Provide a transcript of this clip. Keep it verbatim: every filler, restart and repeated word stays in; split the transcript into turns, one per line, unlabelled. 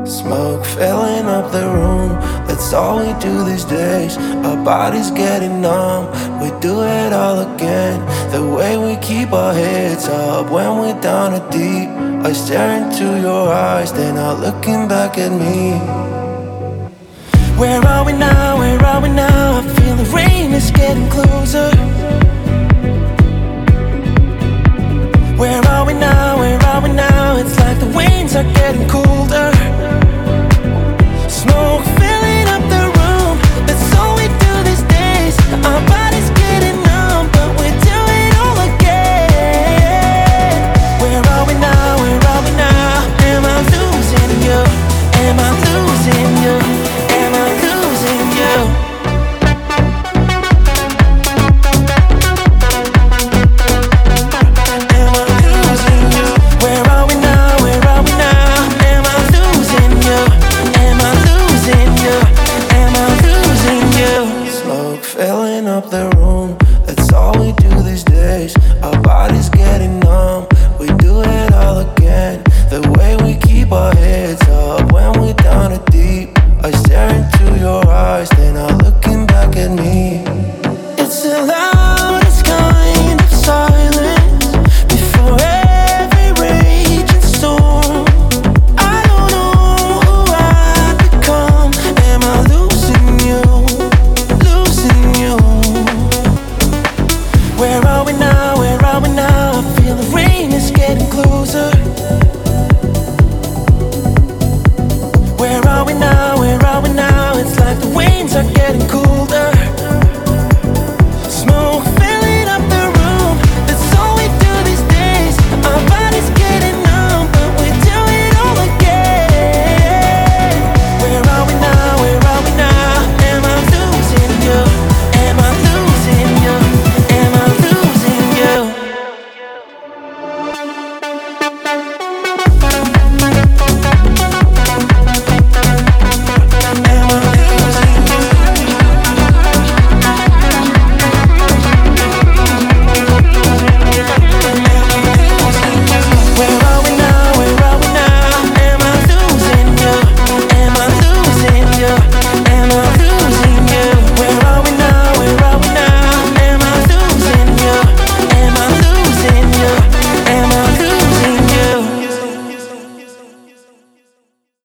Smoke filling up the room, that's all we do these days. Our bodies getting numb, we do it all again. The way we keep our heads up when we're down or deep. I stare into your eyes, they're not looking back at me. Where are we now, where are we now? I feel the rain is getting closer. Where are we now, where are we now? It's like the winds are getting cooler.